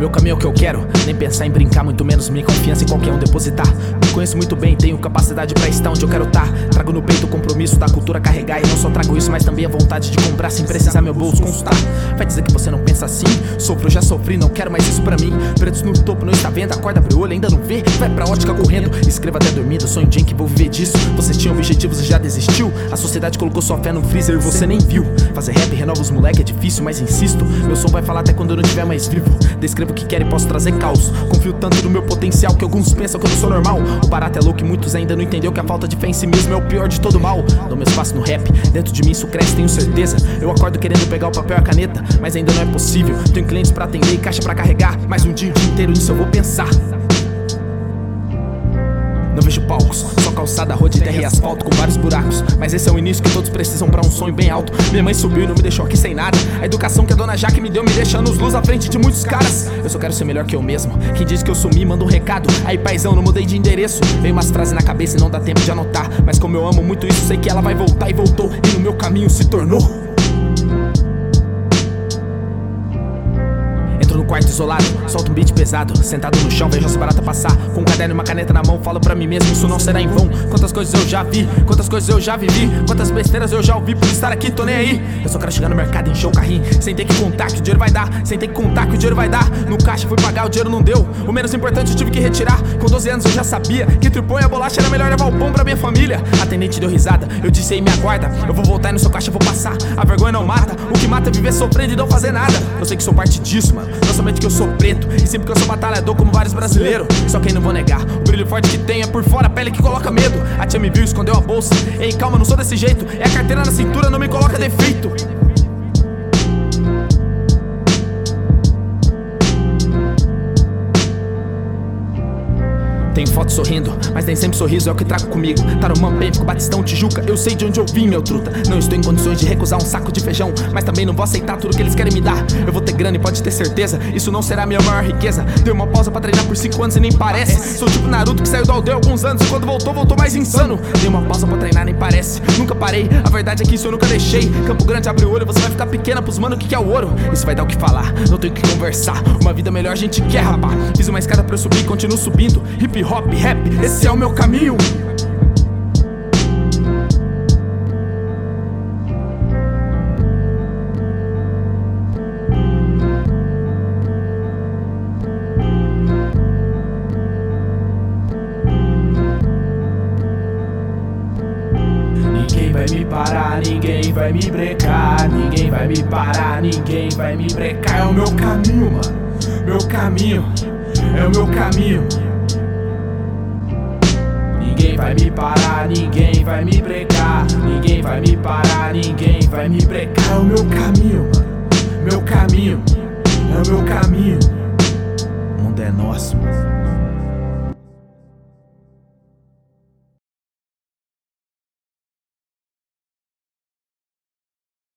Meu caminho é o que eu quero, nem pensar em brincar, muito menos minha confiança em qualquer um depositar. Me conheço muito bem, tenho capacidade pra estar onde eu quero estar. Trago no peito o compromisso da cultura carregar. E não só trago isso, mas também a vontade de comprar sem precisar meu bolso constar. Vai dizer que você não pensa assim? Sofro, já sofri, não quero mais isso pra mim. Pretos no topo, não está vendo, acorda pro olho, ainda não vê. Vai pra ótica correndo, escreva até dormindo. Sonho de que vou viver disso. Você tinha objetivos e já desistiu. A sociedade colocou sua fé no freezer e você nem viu. Fazer rap renova os moleque é difícil, mas insisto. Meu som vai falar até quando eu não estiver mais vivo. Descrevo o que quero e posso trazer caos. Confio tanto no meu potencial que alguns pensam que eu não sou normal. O barato é louco e muitos ainda não entendeu que a falta de fé em si mesmo é o pior de todo mal. Dou meu espaço no rap, dentro de mim isso cresce, tenho certeza. Eu acordo querendo pegar o papel e a caneta, mas ainda não é possível. Tenho clientes pra atender e caixa pra carregar. Mais um dia, o dia inteiro nisso eu vou pensar. Não vejo palcos, só calçada, rua de terra e asfalto com vários buracos. Mas esse é o início que todos precisam pra um sonho bem alto. Minha mãe subiu e não me deixou aqui sem nada. A educação que a dona Jaque me deu me deixa anos luz à frente de muitos caras. Eu só quero ser melhor que eu mesmo. Quem diz que eu sumi, manda um recado. Aí paizão, não mudei de endereço. Veio umas frases na cabeça e não dá tempo de anotar. Mas como eu amo muito isso, sei que ela vai voltar e voltou. E no meu caminho se tornou. No quarto isolado, solto um beat pesado. Sentado no chão, vejo as baratas passar. Com um caderno e uma caneta na mão, falo pra mim mesmo, isso não será em vão. Quantas coisas eu já vi, quantas coisas eu já vivi. Quantas besteiras eu já ouvi por estar aqui, tô nem aí. Eu só quero chegar no mercado e encher o carrinho. Sem ter que contar que o dinheiro vai dar, sem ter que contar que o dinheiro vai dar. No caixa fui pagar, o dinheiro não deu. O menos importante eu tive que retirar. Com 12 anos eu já sabia que tripão e a bolacha era melhor levar o pão pra minha família. A atendente deu risada, eu disse aí me aguarda. Eu vou voltar e no seu caixa eu vou passar. A vergonha não mata, o que mata é viver sofrendo e não fazer nada. Eu sei que sou parte disso, mano. Não somente que eu sou preto, e sempre que eu sou batalhador como vários brasileiros. Só que aí não vou negar, o brilho forte que tenho é por fora, a pele que coloca medo. A tia me viu, escondeu a bolsa. Ei, calma, não sou desse jeito. É a carteira na cintura, não me coloca defeito. Tenho foto sorrindo, mas nem sempre sorriso é o que trago comigo. Tarumã, Pênfico, Batistão, Tijuca, eu sei de onde eu vim, meu truta. Não estou em condições de recusar um saco de feijão, mas também não vou aceitar tudo que eles querem me dar. Eu vou ter grana e pode ter certeza, isso não será minha maior riqueza. Dei uma pausa pra treinar por 5 anos e nem parece. Sou tipo Naruto que saiu do aldeia há alguns anos e quando voltou, voltou mais insano. Dei uma pausa pra treinar, nem parece, nunca parei. A verdade é que isso eu nunca deixei. Campo Grande abre o olho, você vai ficar pequena pros mano, o que é o ouro? Isso vai dar o que falar, não tenho o que conversar. Uma vida melhor a gente quer, rapá. Fiz uma escada pra eu subir, continuo subindo. Hip hop, rap, esse é o meu caminho. Ninguém vai me parar, ninguém vai me brecar. Ninguém vai me parar, ninguém vai me brecar. É o meu caminho, mano. Meu caminho, é o meu caminho. Ninguém vai me parar, ninguém vai me brecar. Ninguém vai me parar, ninguém vai me brecar. É o meu caminho, mano. Meu caminho, é o meu caminho. O mundo é nosso, mano.